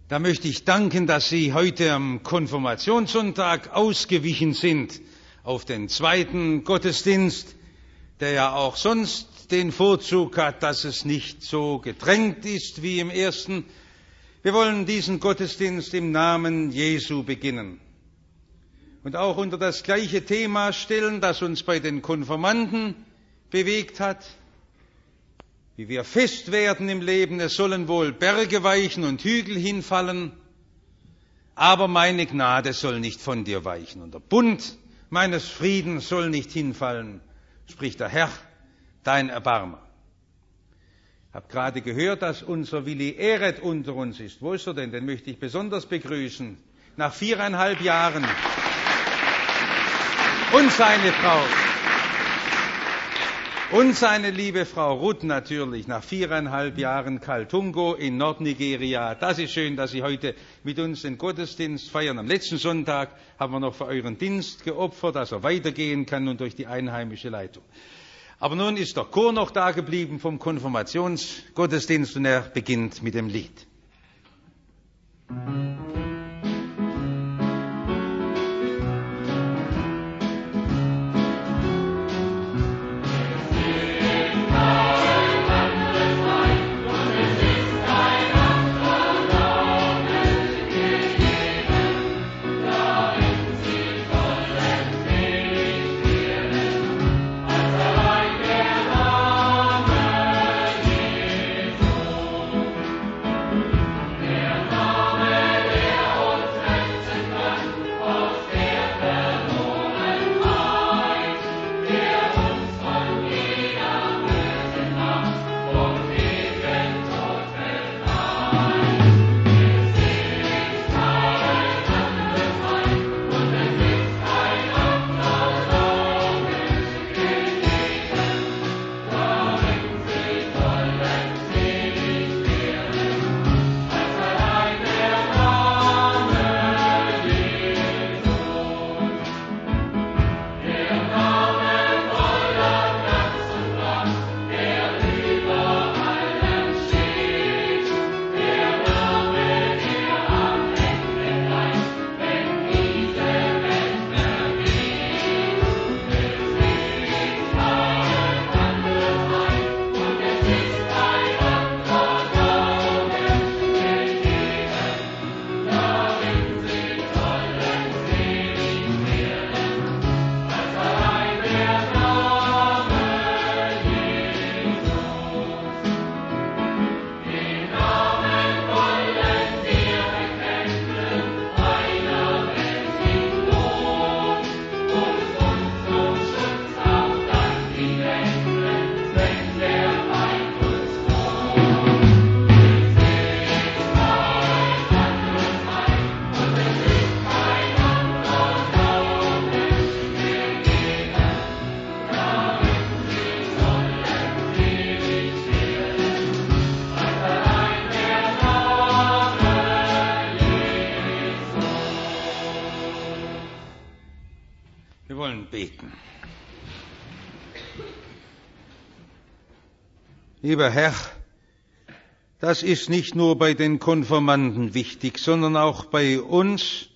Da möchte ich danken, dass Sie heute am Konfirmationssonntag ausgewichen sind auf den zweiten Gottesdienst, der ja auch sonst den Vorzug hat, dass es nicht so gedrängt ist wie im ersten. Wir wollen diesen Gottesdienst im Namen Jesu beginnen und auch unter das gleiche Thema stellen, das uns bei den Konfirmanden bewegt hat. Wie wir fest werden im Leben, es sollen wohl Berge weichen und Hügel hinfallen, aber meine Gnade soll nicht von dir weichen und der Bund meines Friedens soll nicht hinfallen, spricht der Herr, dein Erbarmer. Ich habe gerade gehört, dass unser Willi Ehret unter uns ist. Wo ist er denn? Den möchte ich besonders begrüßen. Nach 4,5 Jahren. Und seine Frau. Und seine liebe Frau Ruth natürlich, nach 4,5 Jahren Kaltungo in Nordnigeria. Das ist schön, dass Sie heute mit uns den Gottesdienst feiern. Am letzten Sonntag haben wir noch für euren Dienst geopfert, dass er weitergehen kann und durch die einheimische Leitung. Aber nun ist der Chor noch da geblieben vom Konfirmationsgottesdienst und er beginnt mit dem Lied. Lieber Herr, das ist nicht nur bei den Konfirmanden wichtig, sondern auch bei uns,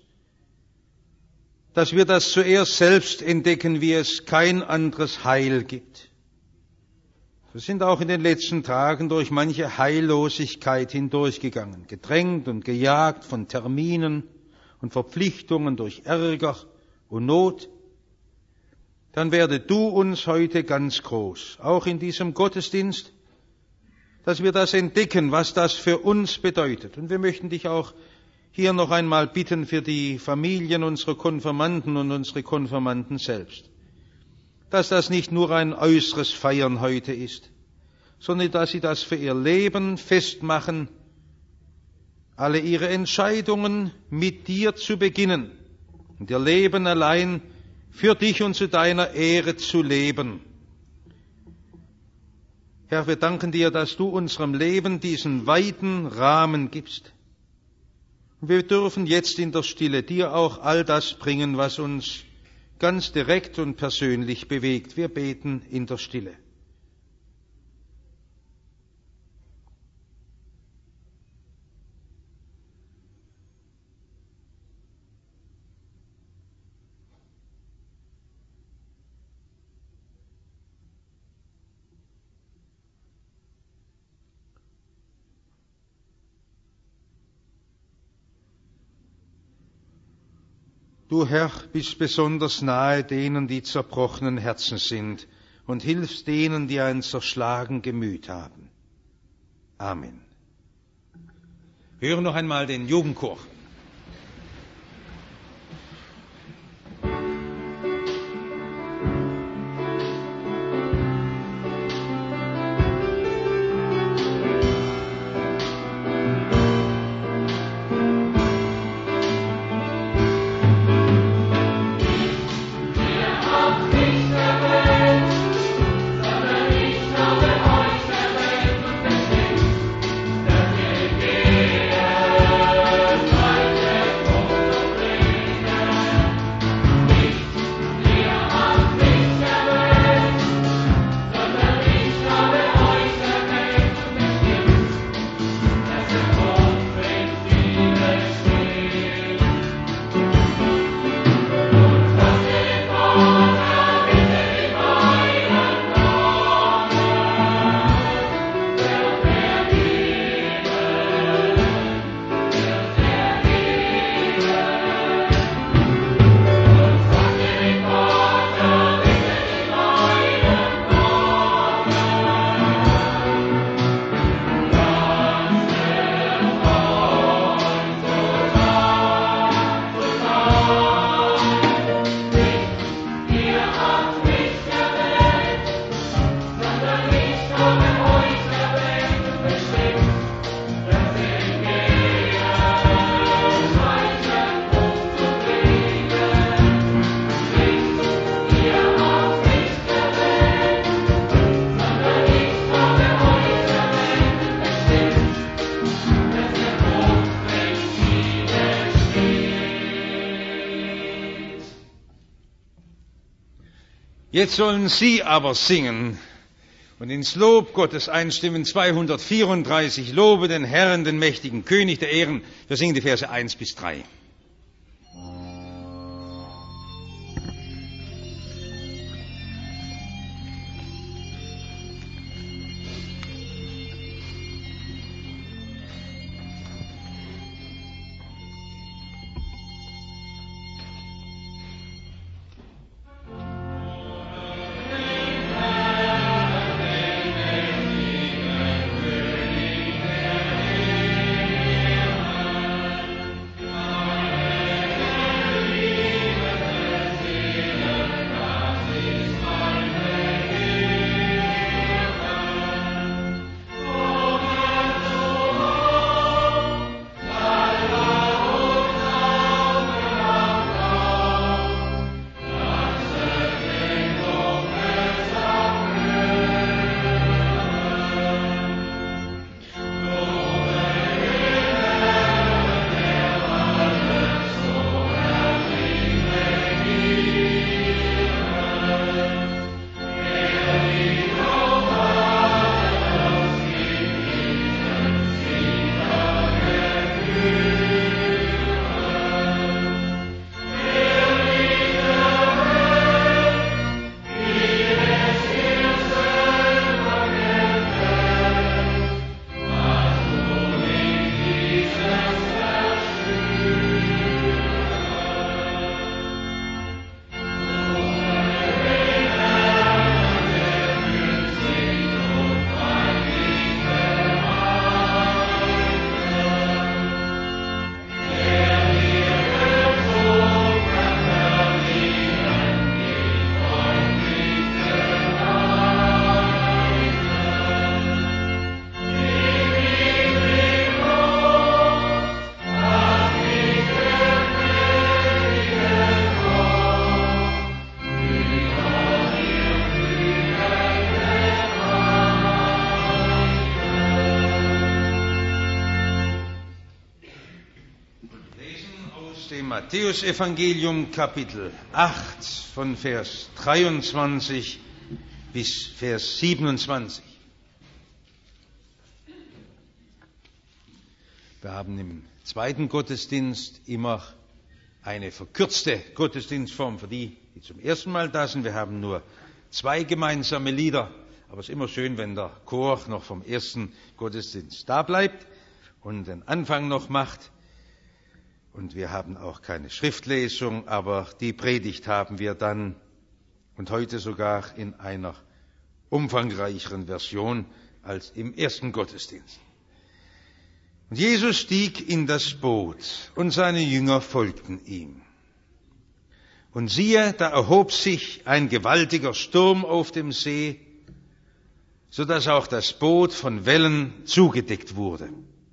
dass wir das zuerst selbst entdecken, wie es kein anderes Heil gibt. Wir sind auch in den letzten Tagen durch manche Heillosigkeit hindurchgegangen, gedrängt und gejagt von Terminen und Verpflichtungen durch Ärger und Not. Dann werde du uns heute ganz groß, auch in diesem Gottesdienst, dass wir das entdecken, was das für uns bedeutet. Und wir möchten dich auch hier noch einmal bitten für die Familien unserer Konfirmanden und unsere Konfirmanden selbst, dass das nicht nur ein äußeres Feiern heute ist, sondern dass sie das für ihr Leben festmachen, alle ihre Entscheidungen mit dir zu beginnen und ihr Leben allein für dich und zu deiner Ehre zu leben. Herr, wir danken dir, dass du unserem Leben diesen weiten Rahmen gibst. Und wir dürfen jetzt in der Stille dir auch all das bringen, was uns ganz direkt und persönlich bewegt. Wir beten in der Stille. Du, Herr, bist besonders nahe denen, die zerbrochenen Herzen sind, und hilfst denen, die ein zerschlagen Gemüt haben. Amen. Wir hören noch einmal den Jugendchor. Jetzt sollen Sie aber singen und ins Lob Gottes einstimmen. 234, Lobe den Herrn, den mächtigen König der Ehren. Wir singen die Verse 1 bis 3. Matthäus Evangelium Kapitel 8 von Vers 23 bis Vers 27. Wir haben im zweiten Gottesdienst immer eine verkürzte Gottesdienstform für die, die zum ersten Mal da sind. Wir haben nur 2 gemeinsame Lieder, aber es ist immer schön, wenn der Chor noch vom ersten Gottesdienst da bleibt und den Anfang noch macht. Und wir haben auch keine Schriftlesung, aber die Predigt haben wir dann und heute sogar in einer umfangreicheren Version als im ersten Gottesdienst. Und Jesus stieg in das Boot und seine Jünger folgten ihm. Und siehe, da erhob sich ein gewaltiger Sturm auf dem See, so dass auch das Boot von Wellen zugedeckt wurde.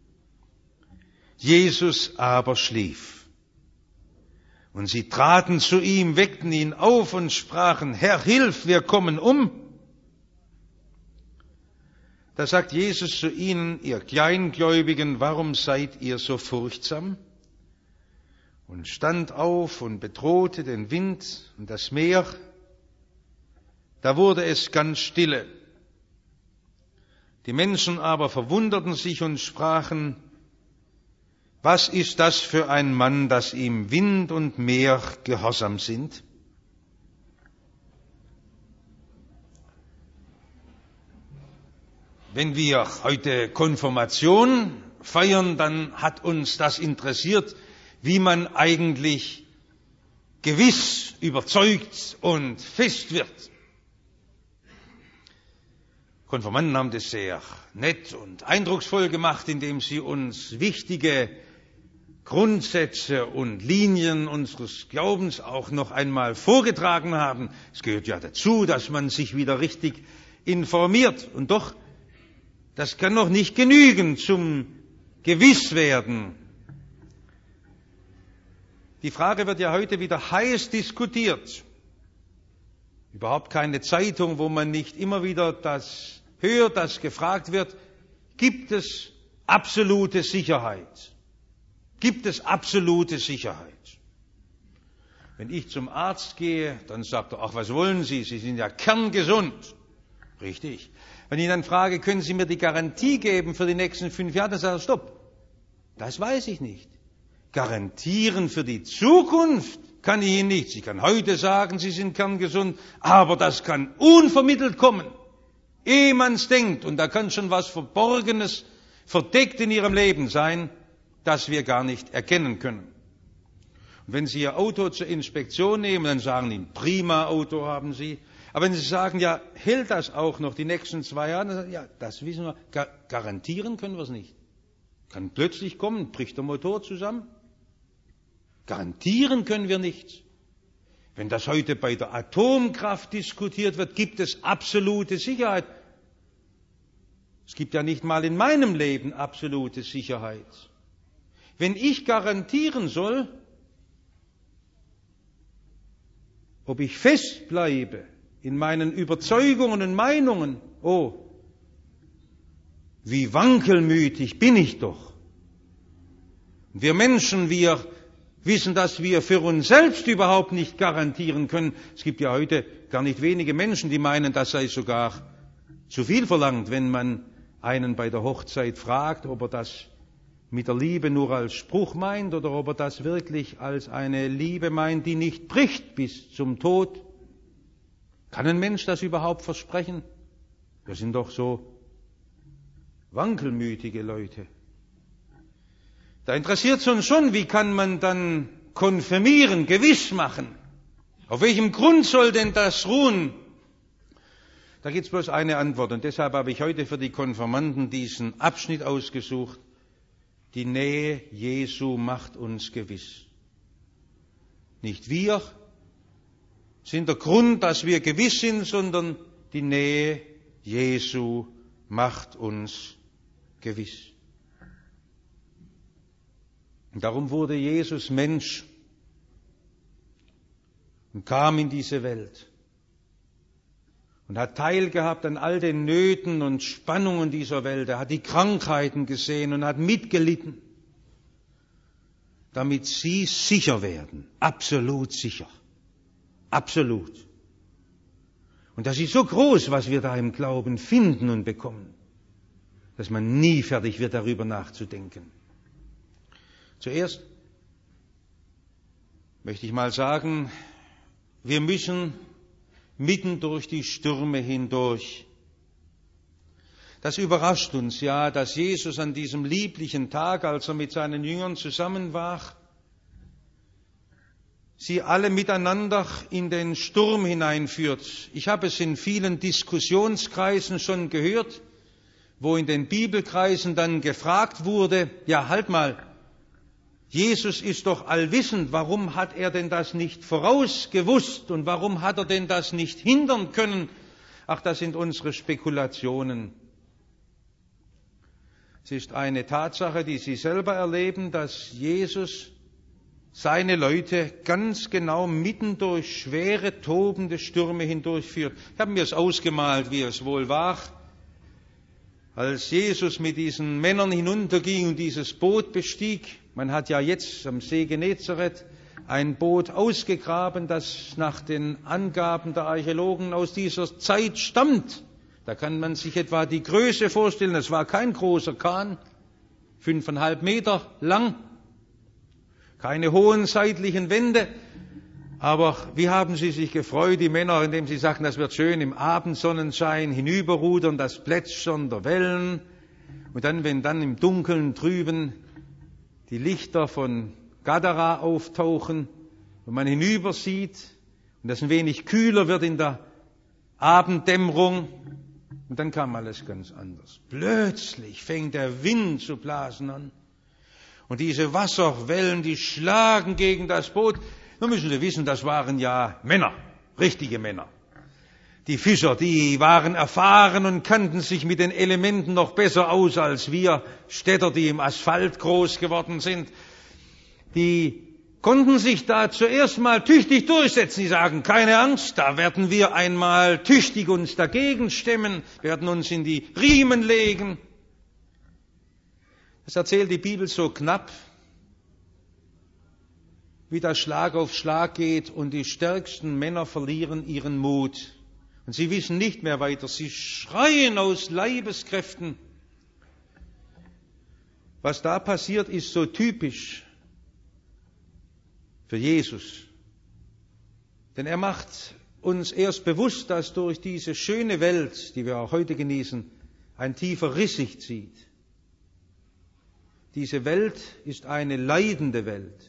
Jesus aber schlief. Und sie traten zu ihm, weckten ihn auf und sprachen: Herr, hilf, wir kommen um. Da sagt Jesus zu ihnen: Ihr Kleingläubigen, warum seid ihr so furchtsam? Und stand auf und bedrohte den Wind und das Meer. Da wurde es ganz stille. Die Menschen aber verwunderten sich und sprachen: Was ist das für ein Mann, dass ihm Wind und Meer gehorsam sind? Wenn wir heute Konfirmation feiern, dann hat uns das interessiert, wie man eigentlich gewiss, überzeugt und fest wird. Konfirmanden haben das sehr nett und eindrucksvoll gemacht, indem sie uns wichtige Grundsätze und Linien unseres Glaubens auch noch einmal vorgetragen haben. Es gehört ja dazu, dass man sich wieder richtig informiert. Und doch, das kann noch nicht genügen zum Gewisswerden. Die Frage wird ja heute wieder heiß diskutiert. Überhaupt keine Zeitung, wo man nicht immer wieder das hört, das gefragt wird: Gibt es absolute Sicherheit? Gibt es absolute Sicherheit? Wenn ich zum Arzt gehe, dann sagt er: Ach, was wollen Sie? Sie sind ja kerngesund. Richtig. Wenn ich dann frage: Können Sie mir die Garantie geben für die nächsten 5 Jahre? Dann sagt er: Stopp. Das weiß ich nicht. Garantieren für die Zukunft kann ich Ihnen nichts. Ich kann heute sagen, Sie sind kerngesund, aber das kann unvermittelt kommen, ehe man es denkt. Und da kann schon was Verborgenes, verdeckt in Ihrem Leben sein, das wir gar nicht erkennen können. Und wenn Sie Ihr Auto zur Inspektion nehmen, dann sagen Sie: Prima Auto haben Sie. Aber wenn Sie sagen: Ja, hält das auch noch die nächsten 2 Jahre? Dann sagen Sie: Ja, das wissen wir. Garantieren können wir es nicht. Kann plötzlich kommen, bricht der Motor zusammen. Garantieren können wir nichts. Wenn das heute bei der Atomkraft diskutiert wird, gibt es absolute Sicherheit. Es gibt ja nicht mal in meinem Leben absolute Sicherheit. Wenn ich garantieren soll, ob ich fest bleibe in meinen Überzeugungen und Meinungen, oh, wie wankelmütig bin ich doch. Wir Menschen, wir wissen, dass wir für uns selbst überhaupt nicht garantieren können. Es gibt ja heute gar nicht wenige Menschen, die meinen, das sei sogar zu viel verlangt, wenn man einen bei der Hochzeit fragt, ob er das mit der Liebe nur als Spruch meint oder ob er das wirklich als eine Liebe meint, die nicht bricht bis zum Tod. Kann ein Mensch das überhaupt versprechen? Wir sind doch so wankelmütige Leute. Da interessiert es uns schon, wie kann man dann konfirmieren, gewiss machen? Auf welchem Grund soll denn das ruhen? Da gibt es bloß eine Antwort, und deshalb habe ich heute für die Konfirmanden diesen Abschnitt ausgesucht. Die Nähe Jesu macht uns gewiss. Nicht wir sind der Grund, dass wir gewiss sind, sondern die Nähe Jesu macht uns gewiss. Und darum wurde Jesus Mensch und kam in diese Welt und hat teilgehabt an all den Nöten und Spannungen dieser Welt. Er hat die Krankheiten gesehen und hat mitgelitten, damit sie sicher werden, absolut sicher, absolut. Und das ist so groß, was wir da im Glauben finden und bekommen, dass man nie fertig wird, darüber nachzudenken. Zuerst möchte ich mal sagen, wir müssen mitten durch die Stürme hindurch. Das überrascht uns ja, dass Jesus an diesem lieblichen Tag, als er mit seinen Jüngern zusammen war, sie alle miteinander in den Sturm hineinführt. Ich habe es in vielen Diskussionskreisen schon gehört, wo in den Bibelkreisen dann gefragt wurde, ja, halt mal, Jesus ist doch allwissend, warum hat er denn das nicht vorausgewusst und warum hat er denn das nicht hindern können? Ach, das sind unsere Spekulationen. Es ist eine Tatsache, die Sie selber erleben, dass Jesus seine Leute ganz genau mitten durch schwere, tobende Stürme hindurchführt. Ich habe mir es ausgemalt, wie es wohl war, als Jesus mit diesen Männern hinunterging und dieses Boot bestieg. Man hat ja jetzt am See Genezareth ein Boot ausgegraben, das nach den Angaben der Archäologen aus dieser Zeit stammt. Da kann man sich etwa die Größe vorstellen. Es war kein großer Kahn, 5,5 Meter lang, keine hohen seitlichen Wände. Aber wie haben sie sich gefreut, die Männer, indem sie sagten, das wird schön im Abendsonnenschein hinüberrudern, das Plätschern der Wellen. Und dann, wenn dann im Dunkeln drüben die Lichter von Gadara auftauchen und man hinübersieht und das ein wenig kühler wird in der Abenddämmerung. Und dann kam alles ganz anders. Plötzlich fängt der Wind zu blasen an. Und diese Wasserwellen, die schlagen gegen das Boot. Nun müssen Sie wissen, das waren ja Männer, richtige Männer. Die Fischer, die waren erfahren und kannten sich mit den Elementen noch besser aus als wir Städter, die im Asphalt groß geworden sind. Die konnten sich da zuerst mal tüchtig durchsetzen. Die sagen, keine Angst, da werden wir einmal tüchtig uns dagegen stemmen, werden uns in die Riemen legen. Das erzählt die Bibel so knapp, wie das Schlag auf Schlag geht und die stärksten Männer verlieren ihren Mut. Und sie wissen nicht mehr weiter, sie schreien aus Leibeskräften. Was da passiert, ist so typisch für Jesus. Denn er macht uns erst bewusst, dass durch diese schöne Welt, die wir auch heute genießen, ein tiefer Riss sich zieht. Diese Welt ist eine leidende Welt.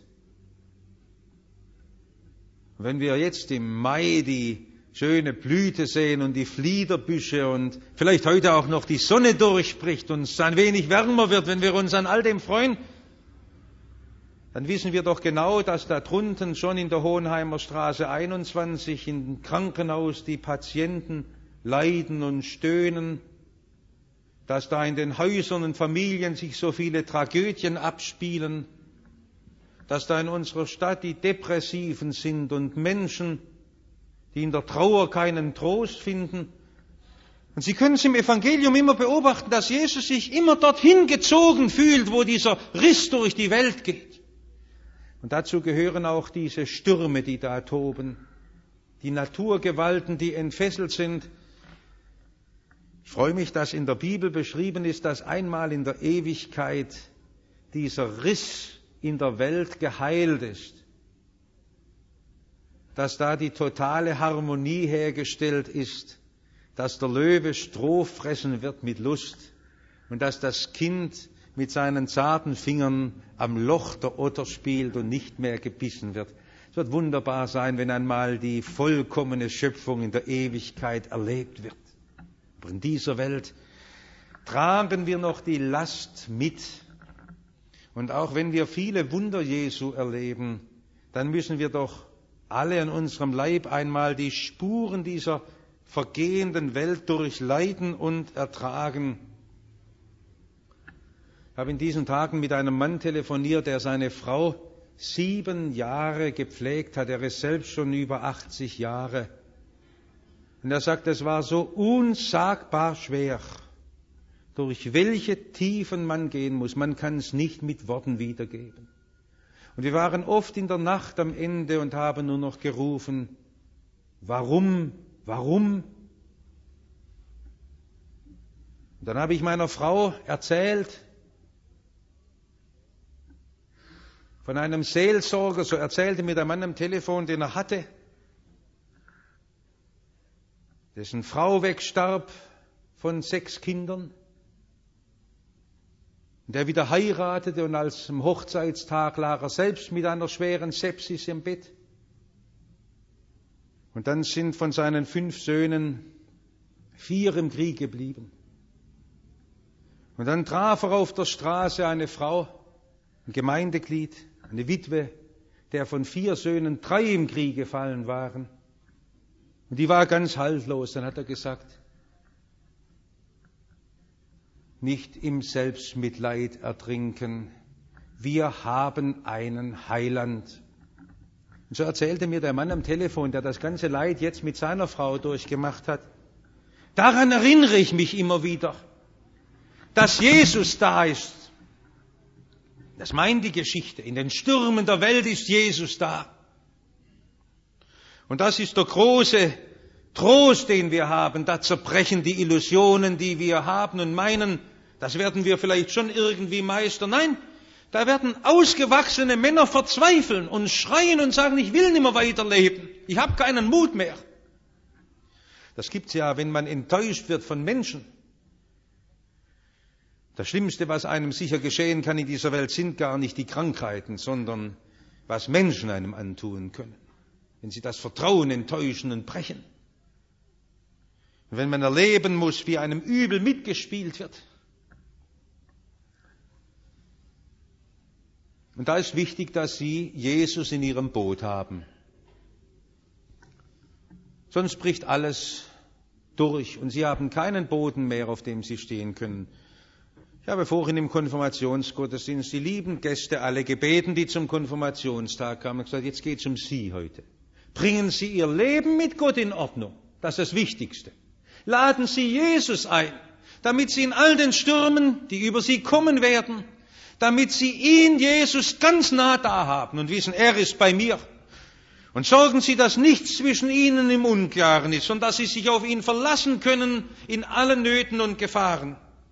Und wenn wir jetzt im Mai die schöne Blüte sehen und die Fliederbüsche und vielleicht heute auch noch die Sonne durchbricht und es ein wenig wärmer wird, wenn wir uns an all dem freuen, dann wissen wir doch genau, dass da drunten schon in der Hohenheimer Straße 21 im Krankenhaus die Patienten leiden und stöhnen, dass da in den Häusern und Familien sich so viele Tragödien abspielen, dass da in unserer Stadt die Depressiven sind und Menschen, die in der Trauer keinen Trost finden. Und Sie können es im Evangelium immer beobachten, dass Jesus sich immer dorthin gezogen fühlt, wo dieser Riss durch die Welt geht. Und dazu gehören auch diese Stürme, die da toben, die Naturgewalten, die entfesselt sind. Ich freue mich, dass in der Bibel beschrieben ist, dass einmal in der Ewigkeit dieser Riss in der Welt geheilt ist, dass da die totale Harmonie hergestellt ist, dass der Löwe Stroh fressen wird mit Lust und dass das Kind mit seinen zarten Fingern am Loch der Otter spielt und nicht mehr gebissen wird. Es wird wunderbar sein, wenn einmal die vollkommene Schöpfung in der Ewigkeit erlebt wird. Aber in dieser Welt tragen wir noch die Last mit. Und auch wenn wir viele Wunder Jesu erleben, dann müssen wir doch alle an unserem Leib einmal die Spuren dieser vergehenden Welt durchleiden und ertragen. Ich habe in diesen Tagen mit einem Mann telefoniert, der seine Frau 7 Jahre gepflegt hat. Er ist selbst schon über 80 Jahre. Und er sagt, es war so unsagbar schwer, durch welche Tiefen man gehen muss. Man kann es nicht mit Worten wiedergeben. Und wir waren oft in der Nacht am Ende und haben nur noch gerufen, warum, warum? Und dann habe ich meiner Frau erzählt von einem Seelsorger, so erzählte mir der Mann am Telefon, den er hatte, dessen Frau wegstarb von 6 Kindern, der wieder heiratete und als am Hochzeitstag lag er selbst mit einer schweren Sepsis im Bett. Und dann sind von seinen 5 Söhnen 4 im Krieg geblieben. Und dann traf er auf der Straße eine Frau, ein Gemeindeglied, eine Witwe, der von 4 Söhnen 3 im Krieg gefallen waren. Und die war ganz haltlos. Dann hat er gesagt, nicht im Selbstmitleid ertrinken. Wir haben einen Heiland. Und so erzählte mir der Mann am Telefon, der das ganze Leid jetzt mit seiner Frau durchgemacht hat. Daran erinnere ich mich immer wieder, dass Jesus da ist. Das meint die Geschichte. In den Stürmen der Welt ist Jesus da. Und das ist der große Trost, den wir haben. Da zerbrechen die Illusionen, die wir haben und meinen, das werden wir vielleicht schon irgendwie meistern. Nein, da werden ausgewachsene Männer verzweifeln und schreien und sagen, ich will nicht mehr weiterleben. Ich habe keinen Mut mehr. Das gibt's ja, wenn man enttäuscht wird von Menschen. Das Schlimmste, was einem sicher geschehen kann in dieser Welt, sind gar nicht die Krankheiten, sondern was Menschen einem antun können, wenn sie das Vertrauen enttäuschen und brechen. Und wenn man erleben muss, wie einem Übel mitgespielt wird. Und da ist wichtig, dass Sie Jesus in Ihrem Boot haben. Sonst bricht alles durch und Sie haben keinen Boden mehr, auf dem Sie stehen können. Ich habe vorhin im Konfirmationsgottesdienst die lieben Gäste alle gebeten, die zum Konfirmationstag kamen, und gesagt, jetzt geht es um Sie heute. Bringen Sie Ihr Leben mit Gott in Ordnung. Das ist das Wichtigste. Laden Sie Jesus ein, damit Sie in all den Stürmen, die über Sie kommen werden, damit Sie ihn, Jesus, ganz nah da haben und wissen, er ist bei mir. Und sorgen Sie, dass nichts zwischen Ihnen im Unklaren ist, sondern dass Sie sich auf ihn verlassen können in allen Nöten und Gefahren.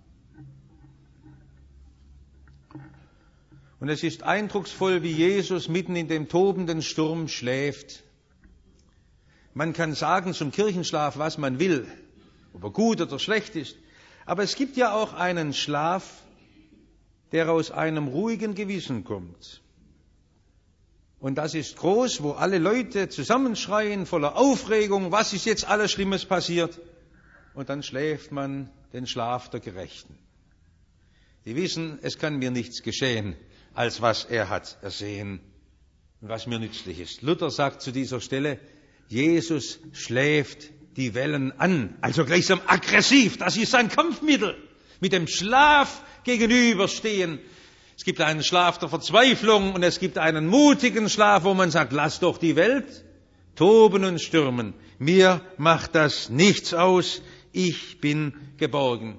Und es ist eindrucksvoll, wie Jesus mitten in dem tobenden Sturm schläft. Man kann sagen zum Kirchenschlaf, was man will, ob er gut oder schlecht ist. Aber es gibt ja auch einen Schlaf, der aus einem ruhigen Gewissen kommt. Und das ist groß, wo alle Leute zusammenschreien, voller Aufregung, was ist jetzt alles Schlimmes passiert? Und dann schläft man den Schlaf der Gerechten. Die wissen, es kann mir nichts geschehen, als was er hat ersehen und was mir nützlich ist. Luther sagt zu dieser Stelle, Jesus schläft die Wellen an, also gleichsam aggressiv, das ist sein Kampfmittel, mit dem Schlaf gegenüberstehen. Es gibt einen Schlaf der Verzweiflung und es gibt einen mutigen Schlaf, wo man sagt, lass doch die Welt toben und stürmen. Mir macht das nichts aus, ich bin geborgen.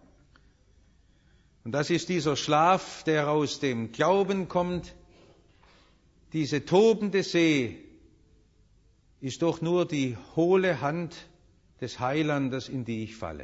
Und das ist dieser Schlaf, der aus dem Glauben kommt. Diese tobende See ist doch nur die hohle Hand des Heilandes, in die ich falle.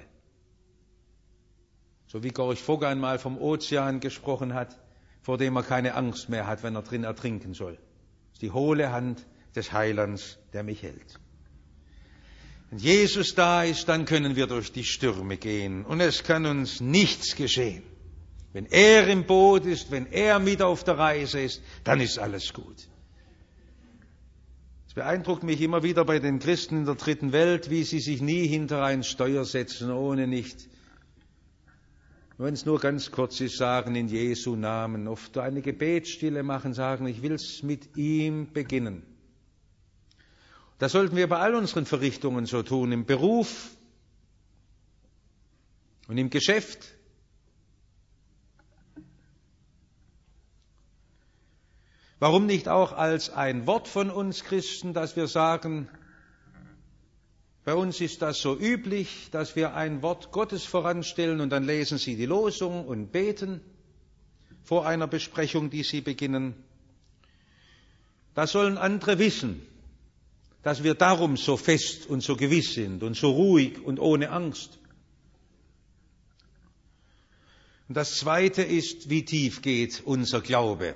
So wie Gorch Fogg einmal vom Ozean gesprochen hat, vor dem er keine Angst mehr hat, wenn er drin ertrinken soll. Das ist die hohle Hand des Heilands, der mich hält. Wenn Jesus da ist, dann können wir durch die Stürme gehen und es kann uns nichts geschehen. Wenn er im Boot ist, wenn er mit auf der Reise ist, dann ist alles gut. Es beeindruckt mich immer wieder bei den Christen in der dritten Welt, wie sie sich nie hinter ein Steuer setzen, ohne nicht, wenn es nur ganz kurz ist, sagen in Jesu Namen, oft eine Gebetsstille machen, sagen, ich will es mit ihm beginnen. Das sollten wir bei all unseren Verrichtungen so tun, im Beruf und im Geschäft. Warum nicht auch als ein Wort von uns Christen, dass wir sagen, bei uns ist das so üblich, dass wir ein Wort Gottes voranstellen und dann lesen Sie die Losung und beten vor einer Besprechung, die Sie beginnen. Da sollen andere wissen, dass wir darum so fest und so gewiss sind und so ruhig und ohne Angst. Und das Zweite ist, wie tief geht unser Glaube.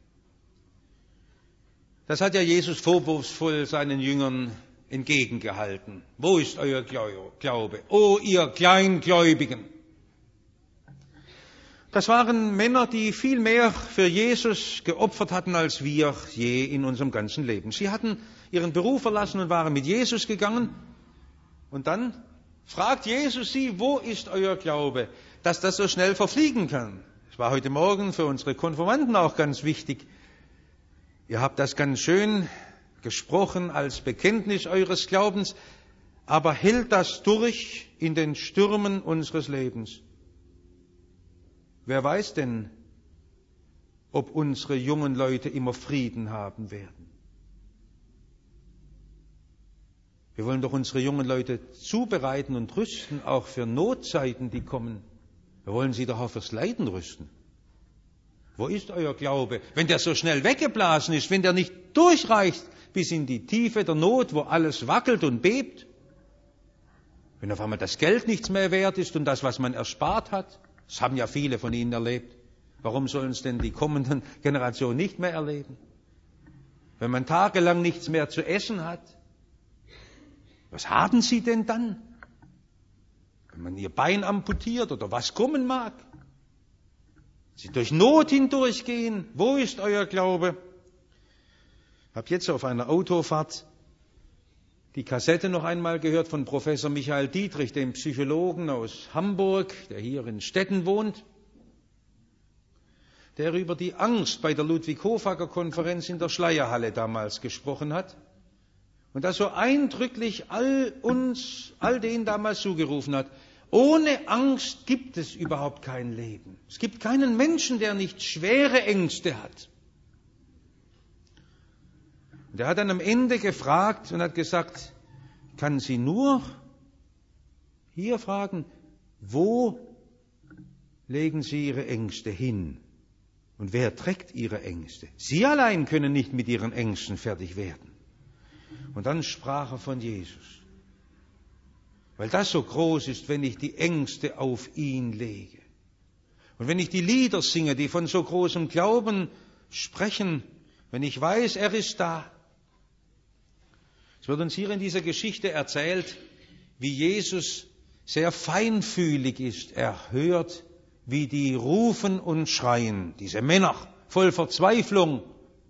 Das hat ja Jesus vorwurfsvoll seinen Jüngern entgegengehalten. Wo ist euer Glaube? O ihr Kleingläubigen! Das waren Männer, die viel mehr für Jesus geopfert hatten, als wir je in unserem ganzen Leben. Sie hatten ihren Beruf verlassen und waren mit Jesus gegangen. Und dann fragt Jesus sie, wo ist euer Glaube, dass das so schnell verfliegen kann? Das war heute Morgen für unsere Konfirmanden auch ganz wichtig. Ihr habt das ganz schön gesprochen als Bekenntnis eures Glaubens, aber hält das durch in den Stürmen unseres Lebens? Wer weiß denn, ob unsere jungen Leute immer Frieden haben werden? Wir wollen doch unsere jungen Leute zubereiten und rüsten, auch für Notzeiten, die kommen. Wir wollen sie doch auch fürs Leiden rüsten. Wo ist euer Glaube? Wenn der so schnell weggeblasen ist, wenn der nicht durchreicht bis in die Tiefe der Not, wo alles wackelt und bebt, wenn auf einmal das Geld nichts mehr wert ist und das, was man erspart hat, das haben ja viele von Ihnen erlebt. Warum sollen es denn die kommenden Generationen nicht mehr erleben? Wenn man tagelang nichts mehr zu essen hat, was haben Sie denn dann? Wenn man Ihr Bein amputiert oder was kommen mag? Sie durch Not hindurchgehen, wo ist euer Glaube? Ich habe jetzt auf einer Autofahrt die Kassette noch einmal gehört von Professor Michael Dietrich, dem Psychologen aus Hamburg, der hier in Stetten wohnt, der über die Angst bei der Ludwig-Hofacker-Konferenz in der Schleierhalle damals gesprochen hat und das so eindrücklich all denen damals zugerufen hat: Ohne Angst gibt es überhaupt kein Leben. Es gibt keinen Menschen, der nicht schwere Ängste hat. Und er hat dann am Ende gefragt und hat gesagt, kann Sie nur hier fragen, wo legen Sie Ihre Ängste hin? Und wer trägt Ihre Ängste? Sie allein können nicht mit Ihren Ängsten fertig werden. Und dann sprach er von Jesus. Weil das so groß ist, wenn ich die Ängste auf ihn lege. Und wenn ich die Lieder singe, die von so großem Glauben sprechen, wenn ich weiß, er ist da. Es wird uns hier in dieser Geschichte erzählt, wie Jesus sehr feinfühlig ist. Er hört, wie die rufen und schreien, diese Männer voll Verzweiflung.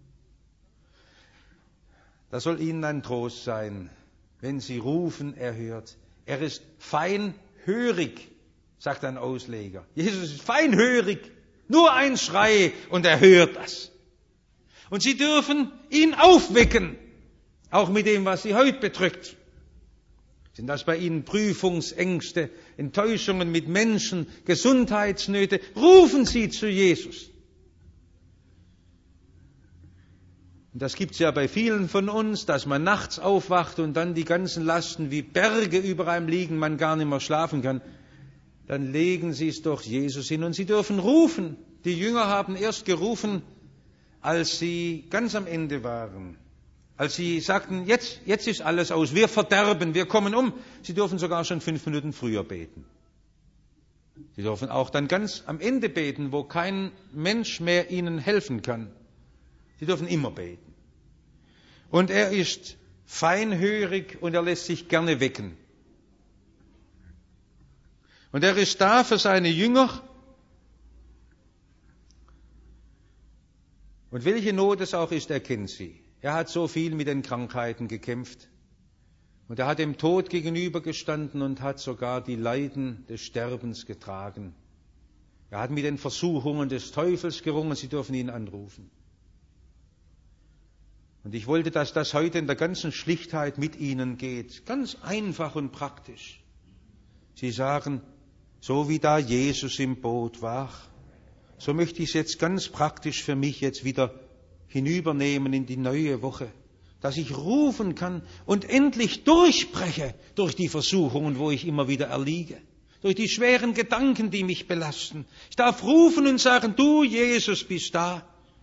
Das soll Ihnen ein Trost sein, wenn Sie rufen, er hört. Er ist feinhörig, sagt ein Ausleger. Jesus ist feinhörig, nur ein Schrei und er hört das. Und Sie dürfen ihn aufwecken, auch mit dem, was Sie heute bedrückt. Sind das bei Ihnen Prüfungsängste, Enttäuschungen mit Menschen, Gesundheitsnöte? Rufen Sie zu Jesus. Und das gibt's ja bei vielen von uns, dass man nachts aufwacht und dann die ganzen Lasten wie Berge über einem liegen, man gar nicht mehr schlafen kann. Dann legen Sie es doch Jesus hin und Sie dürfen rufen. Die Jünger haben erst gerufen, als sie ganz am Ende waren. Als sie sagten, jetzt ist alles aus, wir verderben, wir kommen um. Sie dürfen sogar schon 5 Minuten früher beten. Sie dürfen auch dann ganz am Ende beten, wo kein Mensch mehr ihnen helfen kann. Sie dürfen immer beten. Und er ist feinhörig und er lässt sich gerne wecken. Und er ist da für seine Jünger. Und welche Not es auch ist, er kennt sie. Er hat so viel mit den Krankheiten gekämpft. Und er hat dem Tod gegenübergestanden und hat sogar die Leiden des Sterbens getragen. Er hat mit den Versuchungen des Teufels gerungen, Sie dürfen ihn anrufen. Und ich wollte, dass das heute in der ganzen Schlichtheit mit Ihnen geht. Ganz einfach und praktisch. Sie sagen, so wie da Jesus im Boot war, so möchte ich es jetzt ganz praktisch für mich jetzt wieder hinübernehmen in die neue Woche. Dass ich rufen kann und endlich durchbreche durch die Versuchungen, wo ich immer wieder erliege. Durch die schweren Gedanken, die mich belasten. Ich darf rufen und sagen, du Jesus bist da.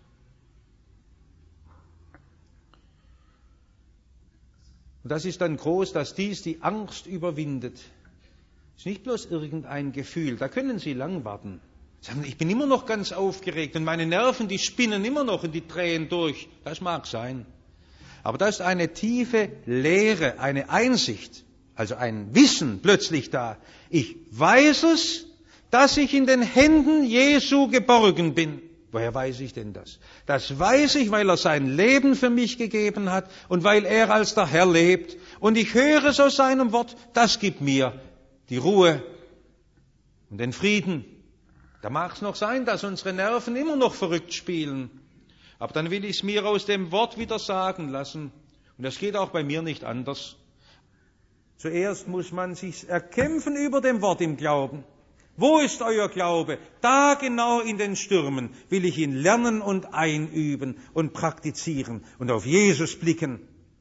Und das ist dann groß, dass dies die Angst überwindet. Es ist nicht bloß irgendein Gefühl, da können Sie lang warten. Sagen, ich bin immer noch ganz aufgeregt und meine Nerven, die spinnen immer noch und die drehen durch. Das mag sein. Aber da ist eine tiefe Lehre, eine Einsicht, also ein Wissen plötzlich da. Ich weiß es, dass ich in den Händen Jesu geborgen bin. Woher weiß ich denn das? Das weiß ich, weil er sein Leben für mich gegeben hat und weil er als der Herr lebt. Und ich höre so seinem Wort, das gibt mir die Ruhe und den Frieden. Da mag es noch sein, dass unsere Nerven immer noch verrückt spielen. Aber dann will ich es mir aus dem Wort wieder sagen lassen. Und das geht auch bei mir nicht anders. Zuerst muss man sich erkämpfen über dem Wort im Glauben. Wo ist euer Glaube? Da genau in den Stürmen will ich ihn lernen und einüben und praktizieren und auf Jesus blicken.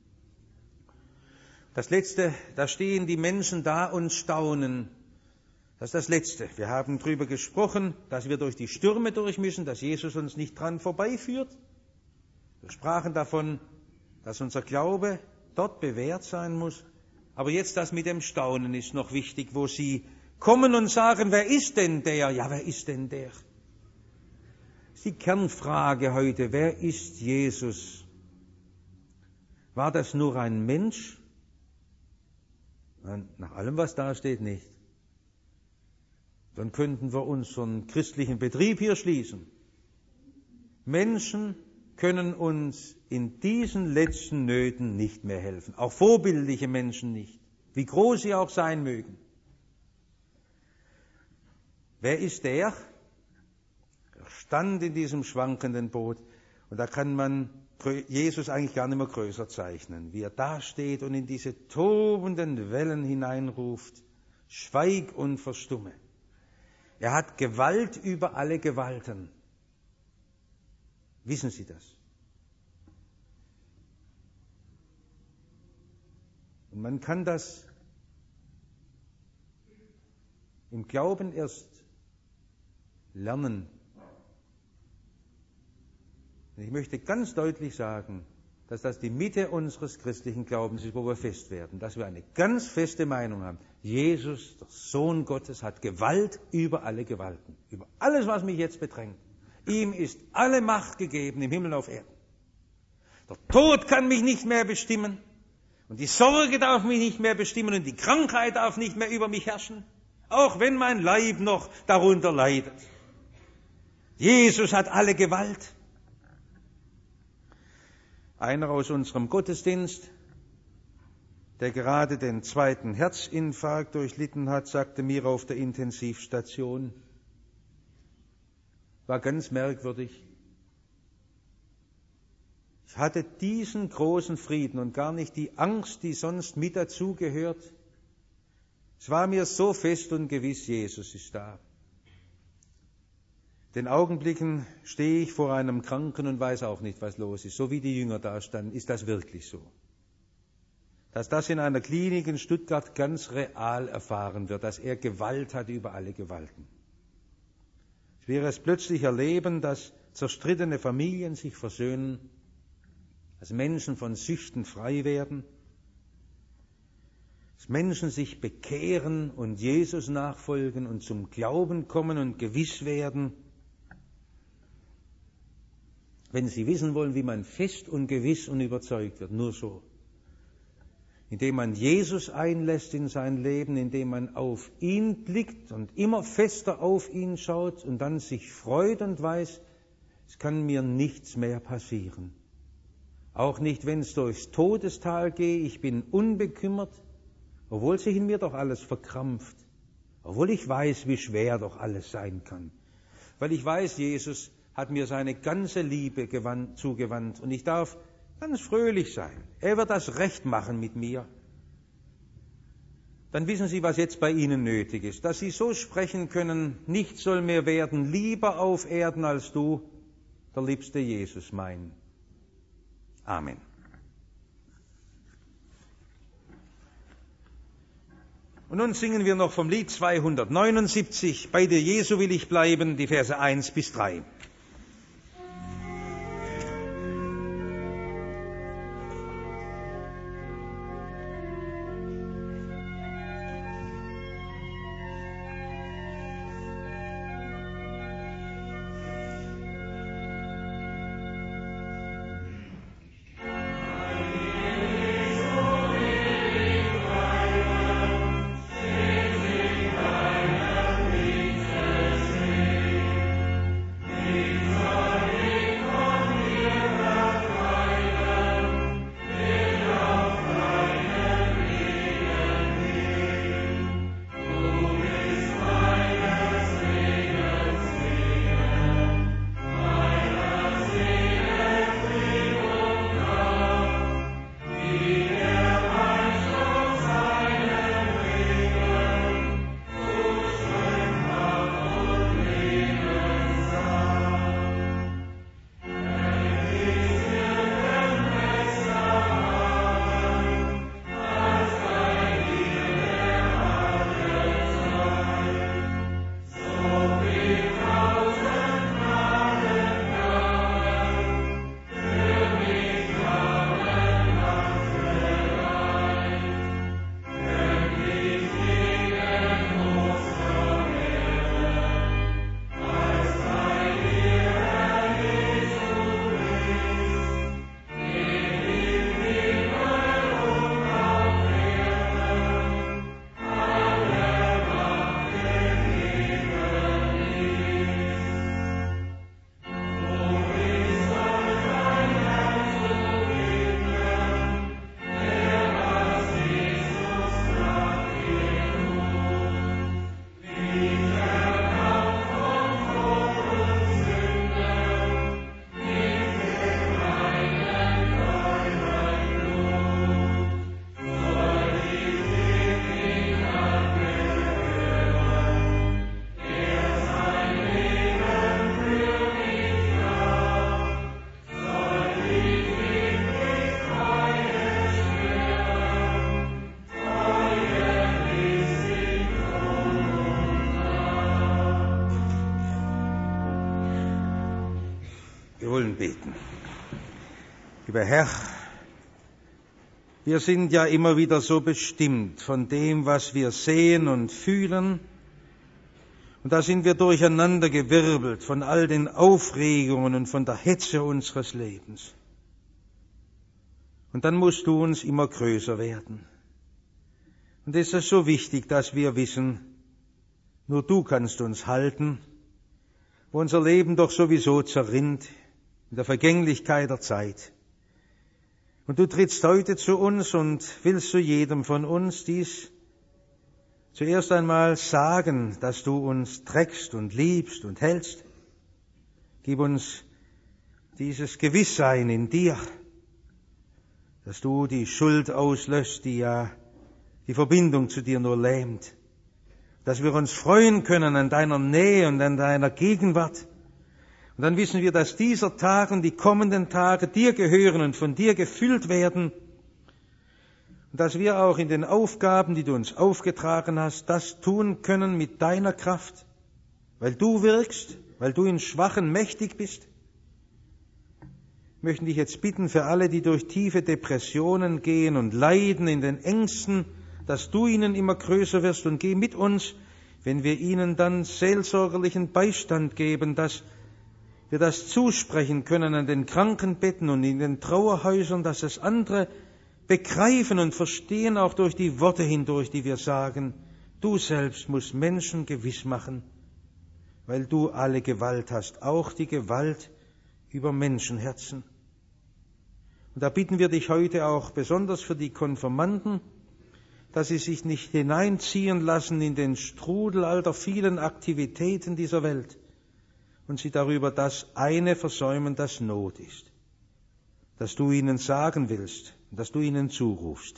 Das Letzte, da stehen die Menschen da und staunen. Das ist das Letzte. Wir haben darüber gesprochen, dass wir durch die Stürme durch müssen, dass Jesus uns nicht dran vorbeiführt. Wir sprachen davon, dass unser Glaube dort bewährt sein muss. Aber jetzt das mit dem Staunen ist noch wichtig, wo sie kommen und sagen, wer ist denn der? Ja, wer ist denn der? Das ist die Kernfrage heute, wer ist Jesus? War das nur ein Mensch? Nein, nach allem, was da steht, nicht. Dann könnten wir unseren christlichen Betrieb hier schließen. Menschen können uns in diesen letzten Nöten nicht mehr helfen. Auch vorbildliche Menschen nicht. Wie groß sie auch sein mögen. Wer ist der? Er stand in diesem schwankenden Boot. Und da kann man Jesus eigentlich gar nicht mehr größer zeichnen. Wie er da steht und in diese tobenden Wellen hineinruft. Schweig und verstumme. Er hat Gewalt über alle Gewalten. Wissen Sie das? Und man kann das im Glauben erst lernen. Und ich möchte ganz deutlich sagen, dass das die Mitte unseres christlichen Glaubens ist, wo wir fest werden, dass wir eine ganz feste Meinung haben. Jesus, der Sohn Gottes, hat Gewalt über alle Gewalten, über alles, was mich jetzt bedrängt. Ihm ist alle Macht gegeben im Himmel und auf Erden. Der Tod kann mich nicht mehr bestimmen und die Sorge darf mich nicht mehr bestimmen und die Krankheit darf nicht mehr über mich herrschen, auch wenn mein Leib noch darunter leidet. Jesus hat alle Gewalt. Einer aus unserem Gottesdienst, der gerade den 2. Herzinfarkt durchlitten hat, sagte mir auf der Intensivstation, war ganz merkwürdig. Ich hatte diesen großen Frieden und gar nicht die Angst, die sonst mit dazugehört. Es war mir so fest und gewiss, Jesus ist da. Den Augenblicken stehe ich vor einem Kranken und weiß auch nicht, was los ist. So wie die Jünger da standen, ist das wirklich so. Dass das in einer Klinik in Stuttgart ganz real erfahren wird, dass er Gewalt hat über alle Gewalten. Ich werde es plötzlich erleben, dass zerstrittene Familien sich versöhnen, dass Menschen von Süchten frei werden, dass Menschen sich bekehren und Jesus nachfolgen und zum Glauben kommen und gewiss werden. Wenn Sie wissen wollen, wie man fest und gewiss und überzeugt wird, nur so. Indem man Jesus einlässt in sein Leben, indem man auf ihn blickt und immer fester auf ihn schaut und dann sich freut und weiß, es kann mir nichts mehr passieren. Auch nicht, wenn es durchs Todestal gehe, ich bin unbekümmert, obwohl sich in mir doch alles verkrampft, obwohl ich weiß, wie schwer doch alles sein kann. Weil ich weiß, Jesus hat mir seine ganze Liebe zugewandt und ich darf ganz fröhlich sein. Er wird das recht machen mit mir. Dann wissen Sie, was jetzt bei Ihnen nötig ist, dass Sie so sprechen können, nichts soll mehr werden, lieber auf Erden als du, der liebste Jesus mein. Amen. Und nun singen wir noch vom Lied 279, bei dir Jesu will ich bleiben, die Verse 1 bis 3. Wir wollen beten. Lieber Herr, wir sind ja immer wieder so bestimmt von dem, was wir sehen und fühlen. Und da sind wir durcheinandergewirbelt von all den Aufregungen und von der Hetze unseres Lebens. Und dann musst du uns immer größer werden. Und es ist so wichtig, dass wir wissen, nur du kannst uns halten, wo unser Leben doch sowieso zerrinnt in der Vergänglichkeit der Zeit. Und du trittst heute zu uns und willst zu jedem von uns dies zuerst einmal sagen, dass du uns trägst und liebst und hältst. Gib uns dieses Gewisssein in dir, dass du die Schuld auslöscht, die ja die Verbindung zu dir nur lähmt. Dass wir uns freuen können an deiner Nähe und an deiner Gegenwart. Und dann wissen wir, dass dieser Tag und die kommenden Tage dir gehören und von dir gefüllt werden. Und dass wir auch in den Aufgaben, die du uns aufgetragen hast, das tun können mit deiner Kraft, weil du wirkst, weil du in Schwachen mächtig bist. Wir möchten dich jetzt bitten für alle, die durch tiefe Depressionen gehen und leiden in den Ängsten, dass du ihnen immer größer wirst, und geh mit uns, wenn wir ihnen dann seelsorgerlichen Beistand geben, dass wir das zusprechen können an den Krankenbetten und in den Trauerhäusern, dass es andere begreifen und verstehen, auch durch die Worte hindurch, die wir sagen. Du selbst musst Menschen gewiss machen, weil du alle Gewalt hast, auch die Gewalt über Menschenherzen. Und da bitten wir dich heute auch besonders für die Konfirmanden, dass sie sich nicht hineinziehen lassen in den Strudel all der vielen Aktivitäten dieser Welt und sie darüber das eine versäumen, das Not ist, dass du ihnen sagen willst und dass du ihnen zurufst.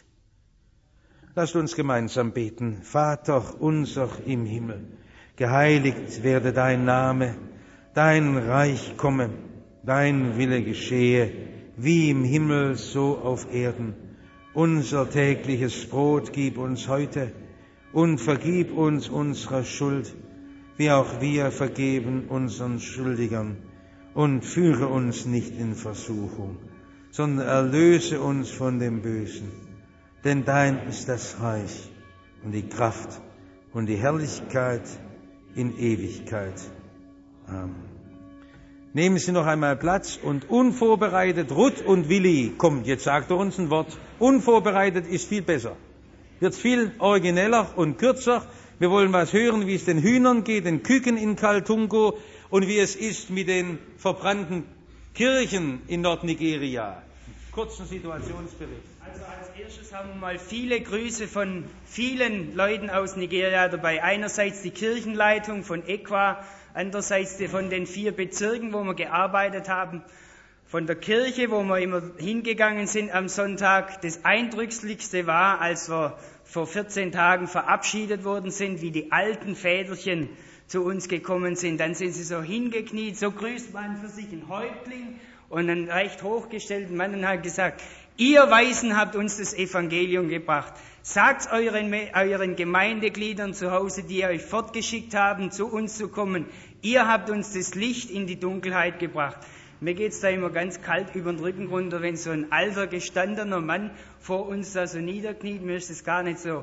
Lasst uns gemeinsam beten. Vater unser im Himmel, geheiligt werde dein Name, dein Reich komme, dein Wille geschehe, wie im Himmel so auf Erden. Unser tägliches Brot gib uns heute und vergib uns unsere Schuld, wie auch wir vergeben unseren Schuldigern. Und führe uns nicht in Versuchung, sondern erlöse uns von dem Bösen. Denn dein ist das Reich und die Kraft und die Herrlichkeit in Ewigkeit. Amen. Nehmen Sie noch einmal Platz und unvorbereitet, Ruth und Willi, kommt, jetzt sagt er uns ein Wort. Unvorbereitet ist viel besser. Wird viel origineller und kürzer. Wir wollen was hören, wie es den Hühnern geht, den Küken in Kaltungo und wie es ist mit den verbrannten Kirchen in Nordnigeria. Kurzen Situationsbericht. Also als erstes haben wir mal viele Grüße von vielen Leuten aus Nigeria dabei. Einerseits die Kirchenleitung von ECWA, andererseits von den 4 Bezirken, wo wir gearbeitet haben, von der Kirche, wo wir immer hingegangen sind am Sonntag. Das Eindrücklichste war, als wir vor 14 Tagen verabschiedet worden sind, wie die alten Väterchen zu uns gekommen sind. Dann sind sie so hingekniet, so grüßt man für sich einen Häuptling und einen recht hochgestellten Mann und hat gesagt, ihr Weisen habt uns das Evangelium gebracht. Sagt's euren Gemeindegliedern zu Hause, die euch fortgeschickt haben, zu uns zu kommen. Ihr habt uns das Licht in die Dunkelheit gebracht. Mir geht's da immer ganz kalt über den Rücken runter, wenn so ein alter, gestandener Mann vor uns da so niederkniet. Mir ist das gar nicht so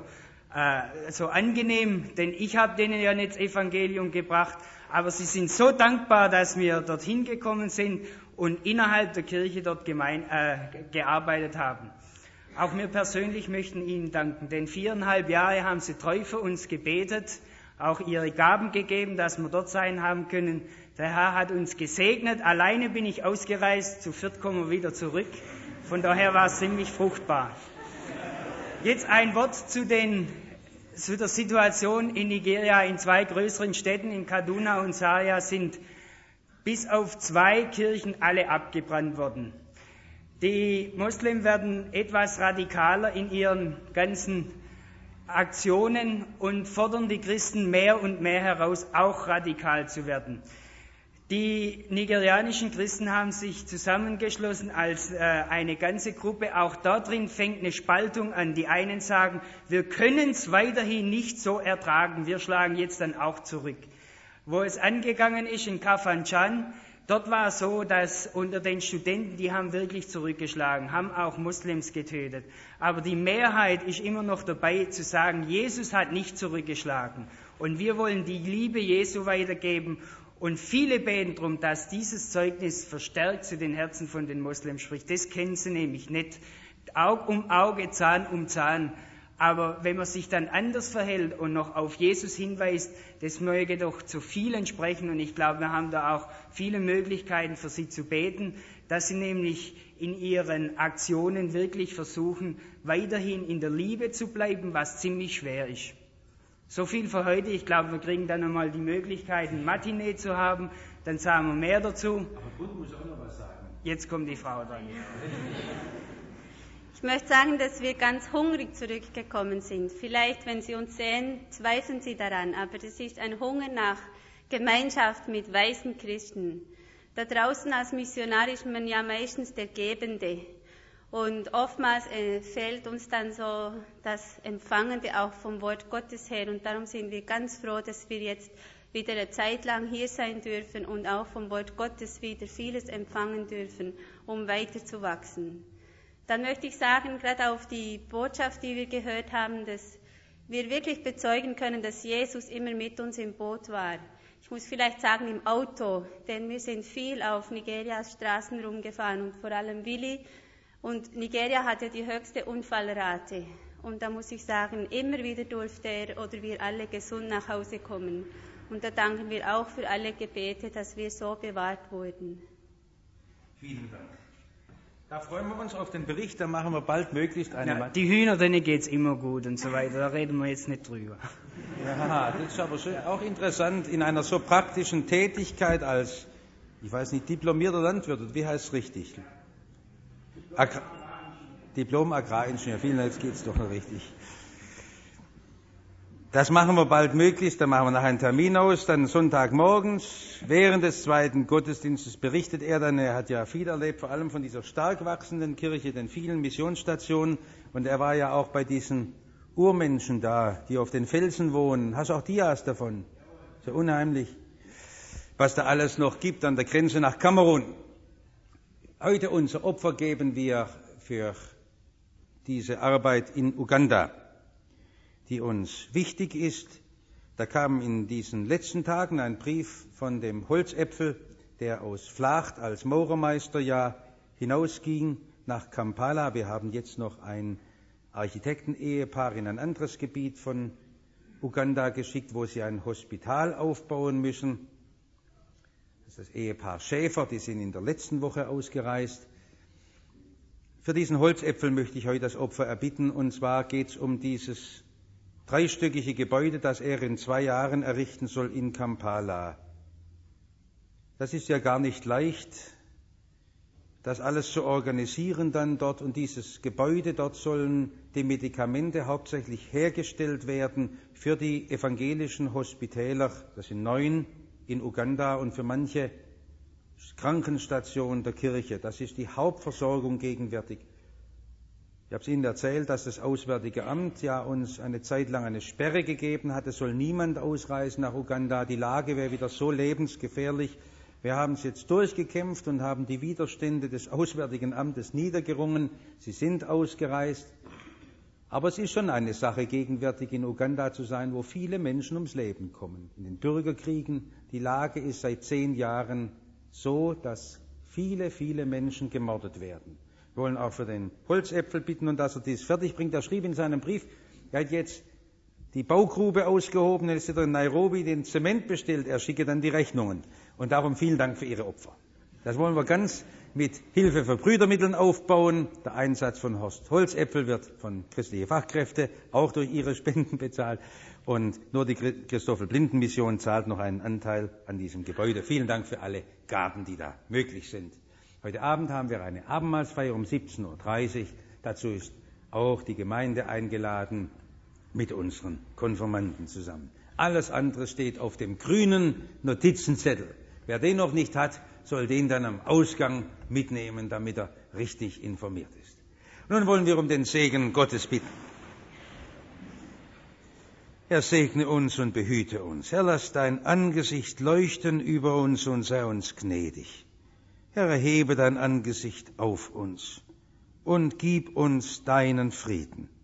angenehm, denn ich habe denen ja nicht das Evangelium gebracht. Aber sie sind so dankbar, dass wir dorthin gekommen sind und innerhalb der Kirche dort gearbeitet haben. Auch wir persönlich möchten Ihnen danken, denn 4,5 Jahre haben Sie treu für uns gebetet, auch Ihre Gaben gegeben, dass wir dort sein haben können. Der Herr hat uns gesegnet. Alleine bin ich ausgereist, zu 4 kommen wir wieder zurück. Von daher war es ziemlich fruchtbar. Jetzt ein Wort zu der Situation in Nigeria. In 2 größeren Städten, in Kaduna und Zaria, sind bis auf 2 Kirchen alle abgebrannt worden. Die Moslems werden etwas radikaler in ihren ganzen Aktionen und fordern die Christen mehr und mehr heraus, auch radikal zu werden. Die nigerianischen Christen haben sich zusammengeschlossen als eine ganze Gruppe. Auch dort drin fängt eine Spaltung an. Die einen sagen, wir können es weiterhin nicht so ertragen, wir schlagen jetzt dann auch zurück. Wo es angegangen ist in Kafanchan, Dort war es so, dass unter den Studenten, die haben wirklich zurückgeschlagen, haben auch Moslems getötet. Aber die Mehrheit ist immer noch dabei zu sagen, Jesus hat nicht zurückgeschlagen. Und wir wollen die Liebe Jesu weitergeben. Und viele beten darum, dass dieses Zeugnis verstärkt zu den Herzen von den Moslems spricht. Das kennen sie nämlich nicht. Auge um Auge, Zahn um Zahn. Aber wenn man sich dann anders verhält und noch auf Jesus hinweist, das möge doch zu vielen sprechen. Und ich glaube, wir haben da auch viele Möglichkeiten für sie zu beten, dass sie nämlich in ihren Aktionen wirklich versuchen, weiterhin in der Liebe zu bleiben, was ziemlich schwer ist. So viel für heute. Ich glaube, wir kriegen dann einmal die Möglichkeit, ein Matinee zu haben. Dann sagen wir mehr dazu. Aber Bund muss auch noch was sagen. Jetzt kommt die Frau dran. Ich möchte sagen, dass wir ganz hungrig zurückgekommen sind. Vielleicht, wenn Sie uns sehen, zweifeln Sie daran, aber das ist ein Hunger nach Gemeinschaft mit weißen Christen. Da draußen als Missionar ist man ja meistens der Gebende. Und oftmals fehlt uns dann so das Empfangende auch vom Wort Gottes her. Und darum sind wir ganz froh, dass wir jetzt wieder eine Zeit lang hier sein dürfen und auch vom Wort Gottes wieder vieles empfangen dürfen, um weiter zu wachsen. Dann möchte ich sagen, gerade auf die Botschaft, die wir gehört haben, dass wir wirklich bezeugen können, dass Jesus immer mit uns im Boot war. Ich muss vielleicht sagen im Auto, denn wir sind viel auf Nigerias Straßen rumgefahren und vor allem Willi. Und Nigeria hat ja die höchste Unfallrate. Und da muss ich sagen, immer wieder durfte er oder wir alle gesund nach Hause kommen. Und da danken wir auch für alle Gebete, dass wir so bewahrt wurden. Vielen Dank. Da freuen wir uns auf den Bericht, da machen wir bald möglichst eine... Die Hühner, denen geht's immer gut und so weiter, da reden wir jetzt nicht drüber. Ja, das ist aber schön, auch interessant, in einer so praktischen Tätigkeit als, ich weiß nicht, diplomierter Landwirt, wie heißt es richtig? Diplom-Agraringenieur, vielen Dank, jetzt geht's doch noch richtig. Das machen wir bald möglichst, dann machen wir nachher einen Termin aus, dann Sonntagmorgens, während des zweiten Gottesdienstes berichtet er dann, er hat ja viel erlebt, vor allem von dieser stark wachsenden Kirche, den vielen Missionsstationen, und er war ja auch bei diesen Urmenschen da, die auf den Felsen wohnen. Hast du auch Dias davon? So unheimlich, was da alles noch gibt an der Grenze nach Kamerun. Heute unser Opfer geben wir für diese Arbeit in Uganda, die uns wichtig ist. Da kam in diesen letzten Tagen ein Brief von dem Holzäpfel, der aus Vlacht als Maurermeister ja hinausging nach Kampala. Wir haben jetzt noch ein Architekten-Ehepaar in ein anderes Gebiet von Uganda geschickt, wo sie ein Hospital aufbauen müssen. Das ist das Ehepaar Schäfer, die sind in der letzten Woche ausgereist. Für diesen Holzäpfel möchte ich heute das Opfer erbitten, und zwar geht es um dieses dreistöckige Gebäude, das er in 2 Jahren errichten soll in Kampala. Das ist ja gar nicht leicht, das alles zu organisieren dann dort, und dieses Gebäude, dort sollen die Medikamente hauptsächlich hergestellt werden für die evangelischen Hospitäler, das sind 9 in Uganda, und für manche Krankenstationen der Kirche. Das ist die Hauptversorgung gegenwärtig. Ich habe es Ihnen erzählt, dass das Auswärtige Amt ja uns eine Zeit lang eine Sperre gegeben hat. Es soll niemand ausreisen nach Uganda. Die Lage wäre wieder so lebensgefährlich. Wir haben es jetzt durchgekämpft und haben die Widerstände des Auswärtigen Amtes niedergerungen. Sie sind ausgereist. Aber es ist schon eine Sache, gegenwärtig in Uganda zu sein, wo viele Menschen ums Leben kommen. In den Bürgerkriegen, die Lage ist seit 10 Jahren so, dass viele, viele Menschen gemordet werden. Wir wollen auch für den Holzäpfel bitten und dass er dies fertig bringt. Er schrieb in seinem Brief, er hat jetzt die Baugrube ausgehoben, jetzt hat er in Nairobi den Zement bestellt, er schicke dann die Rechnungen. Und darum vielen Dank für Ihre Opfer. Das wollen wir ganz mit Hilfe für Brüdermitteln aufbauen. Der Einsatz von Horst Holzäpfel wird von christlichen Fachkräften auch durch ihre Spenden bezahlt. Und nur die Christoffel-Blinden-Mission zahlt noch einen Anteil an diesem Gebäude. Vielen Dank für alle Gaben, die da möglich sind. Heute Abend haben wir eine Abendmahlsfeier um 17:30 Uhr. Dazu ist auch die Gemeinde eingeladen mit unseren Konfirmanden zusammen. Alles andere steht auf dem grünen Notizenzettel. Wer den noch nicht hat, soll den dann am Ausgang mitnehmen, damit er richtig informiert ist. Nun wollen wir um den Segen Gottes bitten. Er segne uns und behüte uns. Herr, lass dein Angesicht leuchten über uns und sei uns gnädig. Herr, erhebe dein Angesicht auf uns und gib uns deinen Frieden.